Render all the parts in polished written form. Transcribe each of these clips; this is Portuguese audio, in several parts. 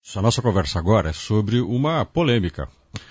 A nossa conversa agora é sobre uma polêmica.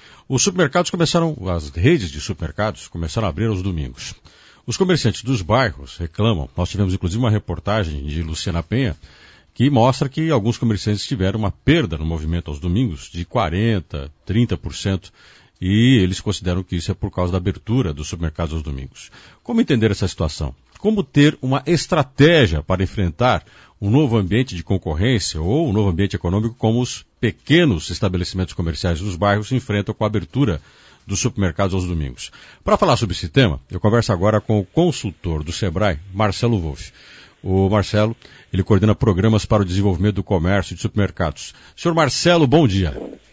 As redes de supermercados começaram a abrir aos domingos. Os comerciantes dos bairros reclamam. Nós tivemos inclusive uma reportagem de Luciana Penha que mostra que alguns comerciantes tiveram uma perda no movimento aos domingos de 40%, 30%, e eles consideram que isso é por causa da abertura dos supermercados aos domingos. Como entender essa situação? Como ter uma estratégia para enfrentar um novo ambiente de concorrência ou um novo ambiente econômico como os pequenos estabelecimentos comerciais dos bairros se enfrentam com a abertura dos supermercados aos domingos? Para falar sobre esse tema, eu converso agora com o consultor do Sebrae, Marcelo Wolff. O Marcelo, ele coordena programas para o desenvolvimento do comércio de supermercados. Senhor Marcelo, bom dia.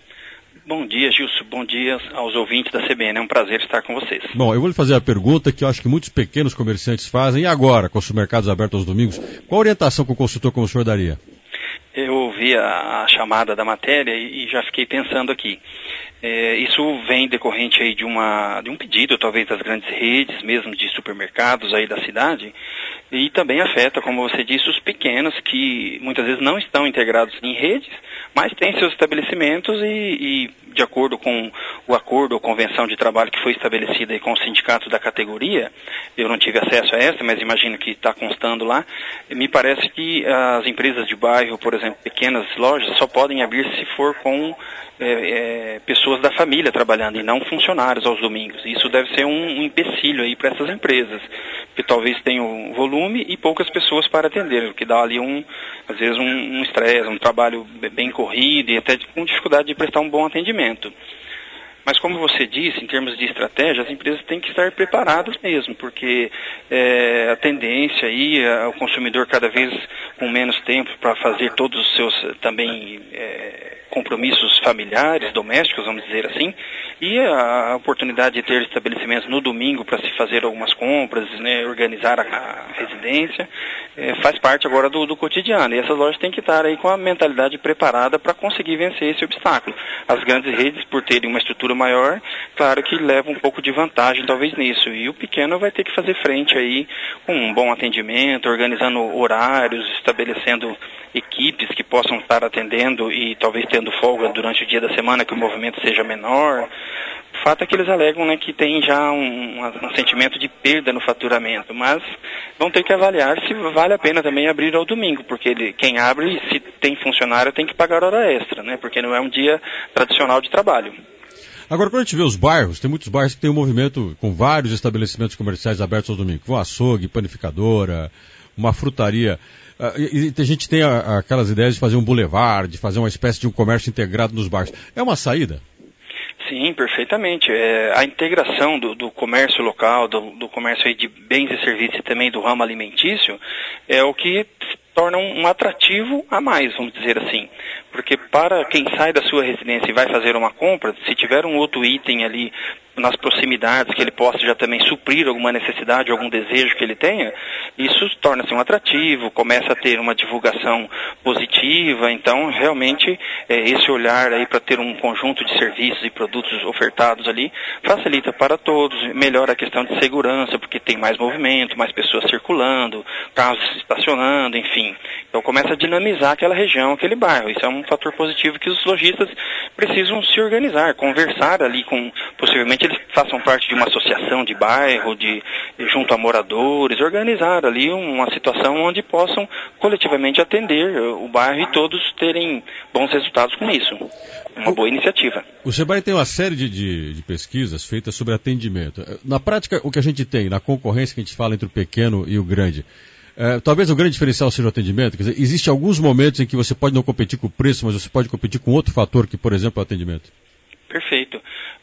Bom dia, Gilson. Bom dia aos ouvintes da CBN. É um prazer estar com vocês. Bom, eu vou lhe fazer a pergunta que eu acho que muitos pequenos comerciantes fazem. E agora, com os supermercados abertos aos domingos, qual a orientação que o consultor como o senhor daria? Eu ouvi a chamada da matéria e já fiquei pensando aqui. Isso vem decorrente aí de um pedido, talvez, das grandes redes, mesmo de supermercados aí da cidade, e também afeta, como você disse, os pequenos que muitas vezes não estão integrados em redes, mas têm seus estabelecimentos e de acordo com o acordo ou convenção de trabalho que foi estabelecida aí com os sindicatos da categoria, eu não tive acesso a essa, mas imagino que está constando lá, me parece que as empresas de bairro, por exemplo, pequenas lojas, só podem abrir se for com pessoas da família trabalhando e não funcionários aos domingos. Isso deve ser um empecilho aí para essas empresas, que talvez tenham volume e poucas pessoas para atender, o que dá ali às vezes um estresse, um trabalho bem corrido e até com dificuldade de prestar um bom atendimento. Mas como você disse, em termos de estratégia, as empresas têm que estar preparadas mesmo, porque a tendência aí, o consumidor cada vez com menos tempo para fazer todos os seus também compromissos familiares, domésticos, vamos dizer assim, e a oportunidade de ter estabelecimentos no domingo para se fazer algumas compras, né, organizar a residência, faz parte agora do cotidiano. E essas lojas têm que estar aí com a mentalidade preparada para conseguir vencer esse obstáculo. As grandes redes, por terem uma estrutura maior, claro que leva um pouco de vantagem talvez nisso. E o pequeno vai ter que fazer frente aí com um bom atendimento, organizando horários, estabelecendo equipes que possam estar atendendo e talvez tendo folga durante o dia da semana, que o movimento seja menor. O fato é que eles alegam, né, que tem já um sentimento de perda no faturamento, mas vão ter que avaliar se vale a pena também abrir ao domingo, porque quem abre, se tem funcionário, tem que pagar hora extra, né, porque não é um dia tradicional de trabalho. Agora, quando a gente vê os bairros, tem muitos bairros que tem um movimento com vários estabelecimentos comerciais abertos ao domingo, um açougue, panificadora, uma frutaria. E a gente tem aquelas ideias de fazer um boulevard, de fazer uma espécie de um comércio integrado nos bairros. É uma saída? Sim, perfeitamente. A integração do comércio local, do comércio aí de bens e serviços e também do ramo alimentício é o que torna um atrativo a mais, vamos dizer assim. Porque para quem sai da sua residência e vai fazer uma compra, se tiver um outro item ali nas proximidades que ele possa já também suprir alguma necessidade, algum desejo que ele tenha, isso torna-se um atrativo, começa a ter uma divulgação positiva. Então realmente esse olhar aí para ter um conjunto de serviços e produtos ofertados ali facilita para todos, melhora a questão de segurança, porque tem mais movimento, mais pessoas circulando, carros estacionando, enfim. Então começa a dinamizar aquela região, aquele bairro. Isso é um fator positivo que os lojistas precisam se organizar, conversar ali com, possivelmente eles façam parte de uma associação de bairro, junto a moradores, organizar ali uma situação onde possam coletivamente atender o bairro e todos terem bons resultados com isso. Uma boa iniciativa. O Sebrae tem uma série de pesquisas feitas sobre atendimento. Na prática, o que a gente tem, na concorrência que a gente fala entre o pequeno e o grande, talvez o grande diferencial seja o atendimento. Quer dizer, existe alguns momentos em que você pode não competir com o preço, mas você pode competir com outro fator que, por exemplo, é o atendimento. Perfeito.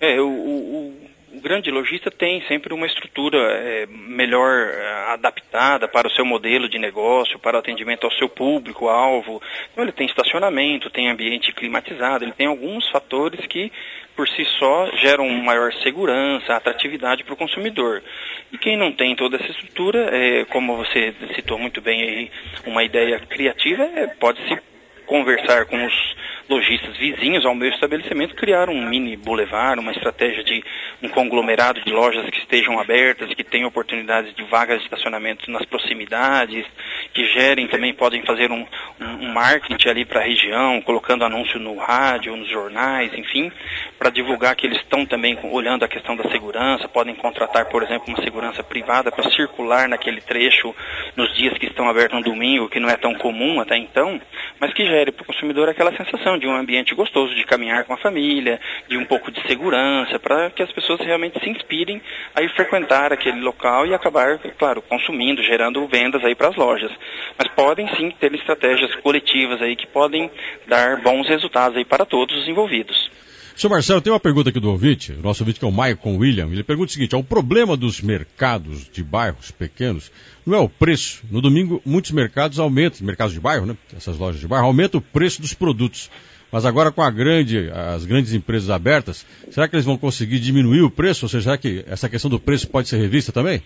O grande lojista tem sempre uma estrutura melhor adaptada para o seu modelo de negócio, para o atendimento ao seu público-alvo. Então ele tem estacionamento, tem ambiente climatizado, ele tem alguns fatores que por si só geram maior segurança, atratividade para o consumidor. E quem não tem toda essa estrutura, como você citou muito bem aí, uma ideia criativa, pode-se conversar com os lojistas vizinhos ao meu estabelecimento criaram um mini boulevard, uma estratégia de um conglomerado de lojas que estejam abertas, que tenham oportunidades de vagas de estacionamento nas proximidades, que gerem também, podem fazer um marketing ali para a região, colocando anúncio no rádio, nos jornais, enfim, para divulgar que eles estão também olhando a questão da segurança, podem contratar, por exemplo, uma segurança privada para circular naquele trecho nos dias que estão abertos no domingo, que não é tão comum até então, mas que gere para o consumidor aquela sensação de um ambiente gostoso de caminhar com a família, de um pouco de segurança, para que as pessoas realmente se inspirem a ir frequentar aquele local e acabar, claro, consumindo, gerando vendas aí para as lojas. Mas podem sim ter estratégias coletivas aí que podem dar bons resultados aí para todos os envolvidos. Senhor Marcelo, tem uma pergunta aqui do ouvinte, o nosso ouvinte que é o Maicon William. Ele pergunta o seguinte: o problema dos mercados de bairros pequenos não é o preço. No domingo, muitos mercados aumentam, mercados de bairro, né? Essas lojas de bairro, aumentam o preço dos produtos. Mas agora com as grandes empresas abertas, será que eles vão conseguir diminuir o preço? Ou seja, será que essa questão do preço pode ser revista também?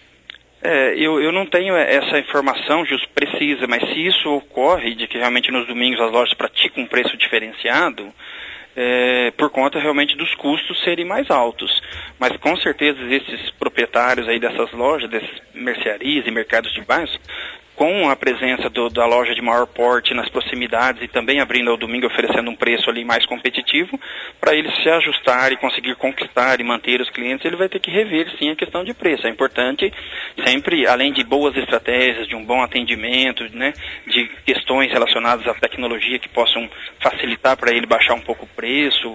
Eu não tenho essa informação, Gilson, precisa, mas se isso ocorre, de que realmente nos domingos as lojas praticam um preço diferenciado, por conta realmente dos custos serem mais altos. Mas com certeza esses proprietários aí dessas lojas, desses mercearias e mercados de bairros, com a presença da loja de maior porte nas proximidades e também abrindo ao domingo, oferecendo um preço ali mais competitivo, para ele se ajustar e conseguir conquistar e manter os clientes, ele vai ter que rever sim a questão de preço. É importante sempre, além de boas estratégias, de um bom atendimento, né, de questões relacionadas à tecnologia que possam facilitar para ele baixar um pouco o preço,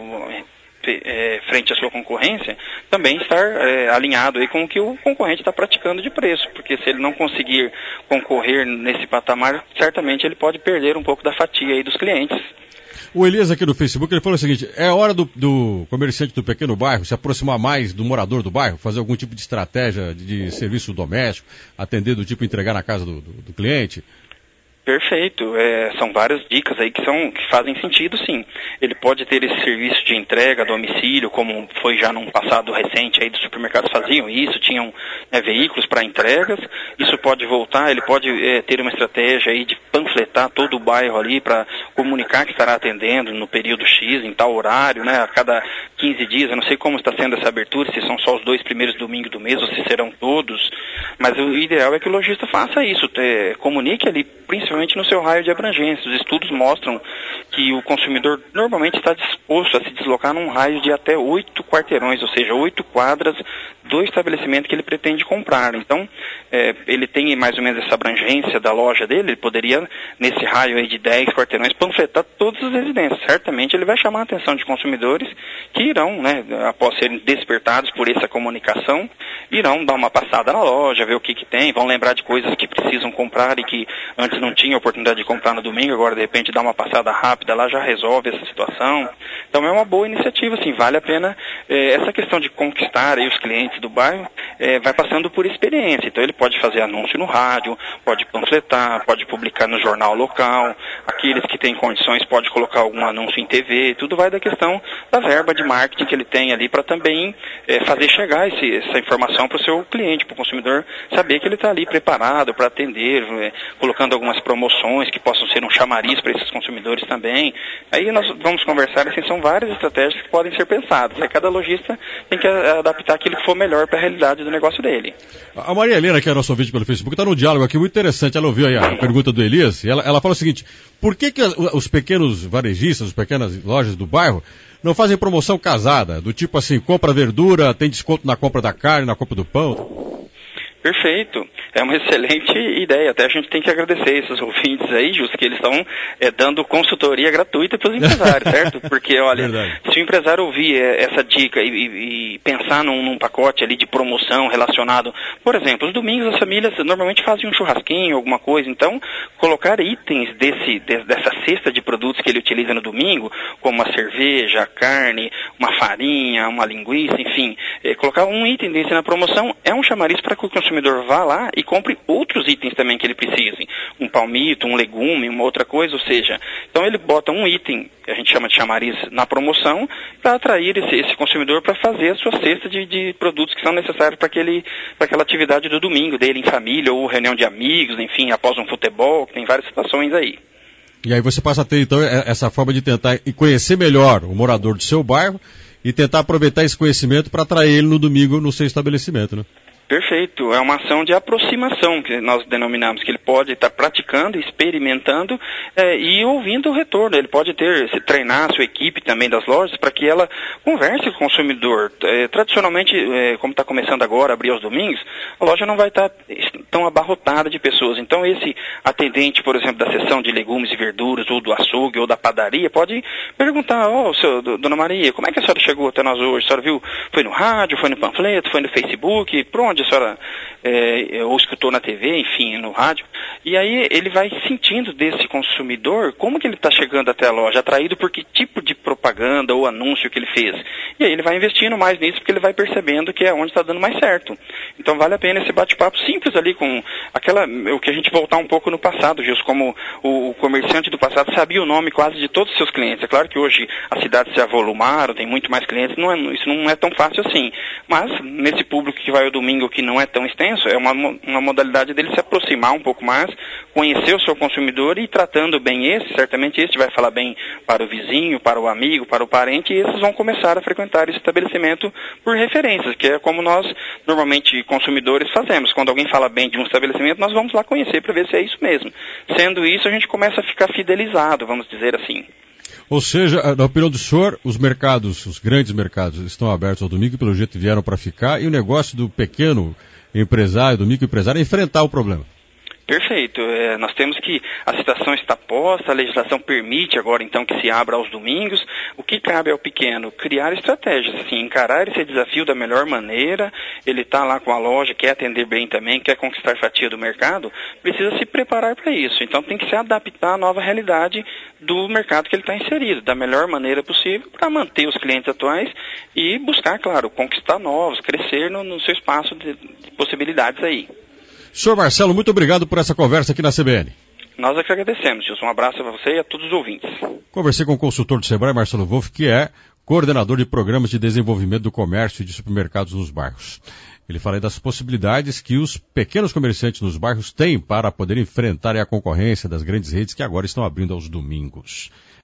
frente à sua concorrência, também estar alinhado aí com o que o concorrente está praticando de preço, porque se ele não conseguir concorrer nesse patamar, certamente ele pode perder um pouco da fatia aí dos clientes. O Elias aqui no Facebook, ele falou o seguinte: é hora do comerciante do pequeno bairro se aproximar mais do morador do bairro, fazer algum tipo de estratégia de serviço doméstico, atender do tipo entregar na casa do cliente? Perfeito, são várias dicas aí que fazem sentido, sim. Ele pode ter esse serviço de entrega a domicílio, como foi já num passado recente aí dos supermercados faziam isso, tinham veículos para entregas. Isso pode voltar, ele pode ter uma estratégia aí de panfletar todo o bairro ali para comunicar que estará atendendo no período X, em tal horário, né, a cada 15 dias. Eu não sei como está sendo essa abertura, se são só os 2 primeiros domingos do mês ou se serão todos, mas o ideal é que o lojista faça isso, comunique ali, principalmente no seu raio de abrangência. Os estudos mostram que o consumidor normalmente está disposto a se deslocar num raio de até 8 quarteirões, ou seja, 8 quadras do estabelecimento que ele pretende comprar. Então, ele tem mais ou menos essa abrangência da loja dele, ele poderia, nesse raio aí de 10 quarteirões, panfletar todas as residências. Certamente ele vai chamar a atenção de consumidores que irão, né, após serem despertados por essa comunicação, irão dar uma passada na loja, ver o que tem, vão lembrar de coisas que precisam comprar e que antes não tinha oportunidade de comprar no domingo, agora de repente dá uma passada rápida lá, já resolve essa situação. Então é uma boa iniciativa, sim, vale a pena. Essa questão de conquistar aí os clientes do bairro vai passando por experiência. Então ele pode fazer anúncio no rádio, pode panfletar, pode publicar no jornal local, aqueles que têm condições pode colocar algum anúncio em TV, tudo vai da questão da verba de marketing que ele tem ali para também fazer chegar essa informação para o seu cliente, para o consumidor saber que ele está ali preparado para atender, colocando algumas promoções que possam ser um chamariz para esses consumidores também. Aí nós vamos conversar, assim, são várias estratégias que podem ser pensadas. Aí cada lojista tem que adaptar aquilo que for melhor para a realidade do negócio dele. A Maria Helena, que é nosso ouvinte pelo Facebook, está num diálogo aqui muito interessante. Ela ouviu aí a pergunta do Elias e ela fala o seguinte: por que os pequenos varejistas, as pequenas lojas do bairro não fazem promoção casada? Do tipo assim, compra verdura, tem desconto na compra da carne, na compra do pão? Perfeito. É uma excelente ideia. Até a gente tem que agradecer esses ouvintes aí, Justo, que eles estão dando consultoria gratuita para os empresários, certo? Porque, olha, se o empresário ouvir essa dica e pensar num pacote ali de promoção relacionado, por exemplo, os domingos as famílias normalmente fazem um churrasquinho, alguma coisa, então colocar itens dessa cesta de produtos que ele utiliza no domingo, como a cerveja, a carne, uma farinha, uma linguiça, enfim, colocar um item desse na promoção é um chamariz para que o consumidor vá lá e compre outros itens também que ele precise. Um palmito, um legume, uma outra coisa, ou seja, então ele bota um item, que a gente chama de chamariz, na promoção, para atrair esse consumidor para fazer a sua cesta de produtos que são necessários para aquela atividade do domingo dele em família, ou reunião de amigos, enfim, após um futebol, que tem várias situações aí. E aí você passa a ter, então, essa forma de tentar conhecer melhor o morador do seu bairro e tentar aproveitar esse conhecimento para atrair ele no domingo no seu estabelecimento, né? Perfeito, é uma ação de aproximação que nós denominamos, que ele pode estar praticando, experimentando e ouvindo o retorno. Ele pode treinar a sua equipe também das lojas para que ela converse com o consumidor. Tradicionalmente, como está começando agora, abrir aos domingos, a loja não vai estar tão abarrotada de pessoas. Então esse atendente, por exemplo, da seção de legumes e verduras, ou do açougue, ou da padaria, pode perguntar, dona Maria, como é que a senhora chegou até nós hoje? A senhora viu, foi no rádio, foi no panfleto, foi no Facebook, por onde a senhora ou escutou na TV, enfim, no rádio, e aí ele vai sentindo desse consumidor como que ele está chegando até a loja, atraído por que tipo de propaganda ou anúncio que ele fez. E aí ele vai investindo mais nisso porque ele vai percebendo que é onde está dando mais certo. Então vale a pena esse bate-papo simples ali com o que a gente voltar um pouco no passado, Gilson, como o comerciante do passado sabia o nome quase de todos os seus clientes. É claro que hoje as cidades se avolumaram, tem muito mais clientes, isso não é tão fácil assim. Mas nesse público que vai ao domingo que não é tão extenso, é uma modalidade dele se aproximar um pouco mais, conhecer o seu consumidor e tratando bem certamente esse vai falar bem para o vizinho, para o amigo, para o parente, e esses vão começar a frequentar esse estabelecimento por referências, que é como nós normalmente consumidores fazemos. Quando alguém fala bem de um estabelecimento, nós vamos lá conhecer para ver se é isso mesmo. Sendo isso, a gente começa a ficar fidelizado, vamos dizer assim. Ou seja, na opinião do senhor, os grandes mercados estão abertos ao domingo e pelo jeito vieram para ficar, e o negócio do pequeno empresário, do microempresário, é enfrentar o problema. Perfeito. Nós temos que a situação está posta, a legislação permite agora então que se abra aos domingos. O que cabe ao pequeno? Criar estratégias, assim, encarar esse desafio da melhor maneira. Ele está lá com a loja, quer atender bem também, quer conquistar fatia do mercado, precisa se preparar para isso. Então tem que se adaptar à nova realidade do mercado que ele está inserido, da melhor maneira possível para manter os clientes atuais e buscar, claro, conquistar novos, crescer no seu espaço de possibilidades aí. Senhor Marcelo, muito obrigado por essa conversa aqui na CBN. Nós é que agradecemos, Gilson. Um abraço para você e a todos os ouvintes. Conversei com o consultor do Sebrae, Marcelo Wolff, que é coordenador de programas de desenvolvimento do comércio e de supermercados nos bairros. Ele fala das possibilidades que os pequenos comerciantes nos bairros têm para poder enfrentar a concorrência das grandes redes que agora estão abrindo aos domingos.